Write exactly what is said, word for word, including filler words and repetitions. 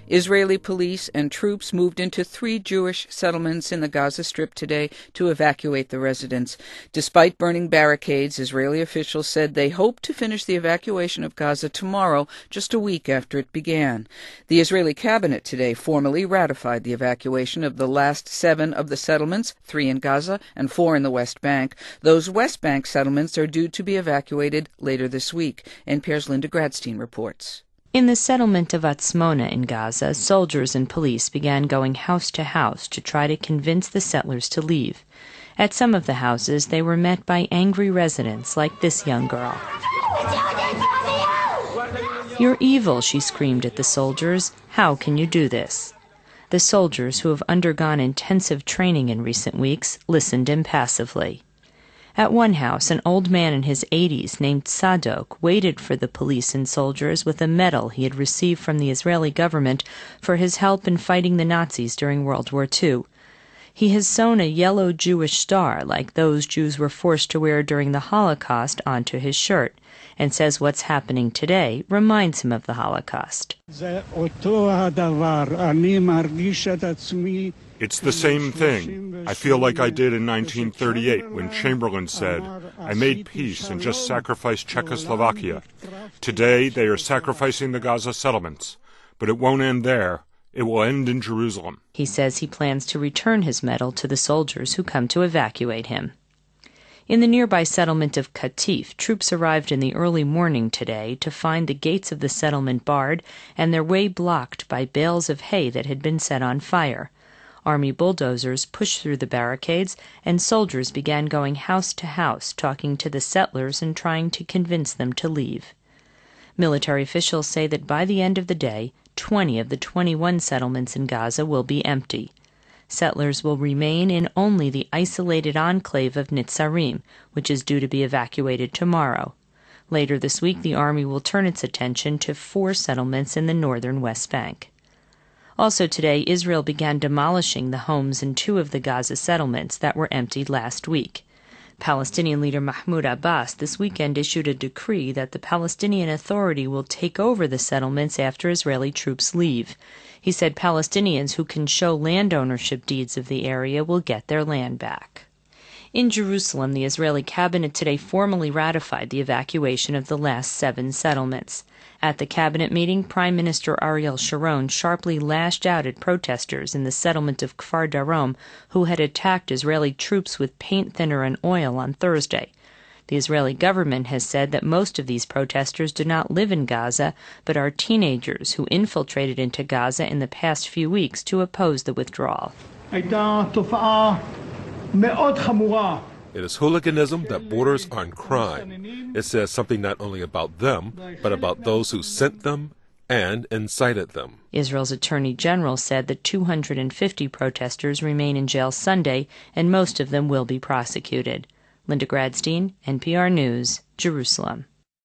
Israeli police and troops moved into three Jewish settlements in the Gaza Strip today to evacuate the residents. Despite burning barricades, Israeli officials said they hope to finish the evacuation of Gaza tomorrow, just a week after it began. The Israeli cabinet today formally ratified the evacuation of the last seven of the settlements, three in Gaza and four in the West Bank. Those West Bank settlements are due to be evacuated later this week. N P R's Linda Gradstein reports. In the settlement of Atzmona in Gaza, soldiers and police began going house to house to try to convince the settlers to leave. At some of the houses, they were met by angry residents like this young girl. "You're evil," she screamed at the soldiers. "How can you do this?" The soldiers, who have undergone intensive training in recent weeks, listened impassively. At one house, an old man in his eighties named Sadok waited for the police and soldiers with a medal he had received from the Israeli government for his help in fighting the Nazis during World War Two. He has sewn a yellow Jewish star, like those Jews were forced to wear during the Holocaust, onto his shirt, and says what's happening today reminds him of the Holocaust. It's the same thing. I feel like I did in nineteen thirty-eight when Chamberlain said, "I made peace and just sacrificed Czechoslovakia." Today they are sacrificing the Gaza settlements. But it won't end there. It will end in Jerusalem. He says he plans to return his medal to the soldiers who come to evacuate him. In the nearby settlement of Katif, troops arrived in the early morning today to find the gates of the settlement barred and their way blocked by bales of hay that had been set on fire. Army bulldozers pushed through the barricades, and soldiers began going house to house, talking to the settlers and trying to convince them to leave. Military officials say that by the end of the day, twenty of the twenty-one settlements in Gaza will be empty. Settlers will remain in only the isolated enclave of Nitzarim, which is due to be evacuated tomorrow. Later this week, the army will turn its attention to four settlements in the northern West Bank. Also today, Israel began demolishing the homes in two of the Gaza settlements that were emptied last week. Palestinian leader Mahmoud Abbas this weekend issued a decree that the Palestinian Authority will take over the settlements after Israeli troops leave. He said Palestinians who can show land ownership deeds of the area will get their land back. In Jerusalem, the Israeli cabinet today formally ratified the evacuation of the last seven settlements. At the cabinet meeting, Prime Minister Ariel Sharon sharply lashed out at protesters in the settlement of Kfar Darom who had attacked Israeli troops with paint thinner and oil on Thursday. The Israeli government has said that most of these protesters do not live in Gaza, but are teenagers who infiltrated into Gaza in the past few weeks to oppose the withdrawal. It is hooliganism that borders on crime. It says something not only about them, but about those who sent them and incited them. Israel's Attorney General said that two hundred fifty protesters remain in jail Sunday, and most of them will be prosecuted. Linda Gradstein, N P R News, Jerusalem.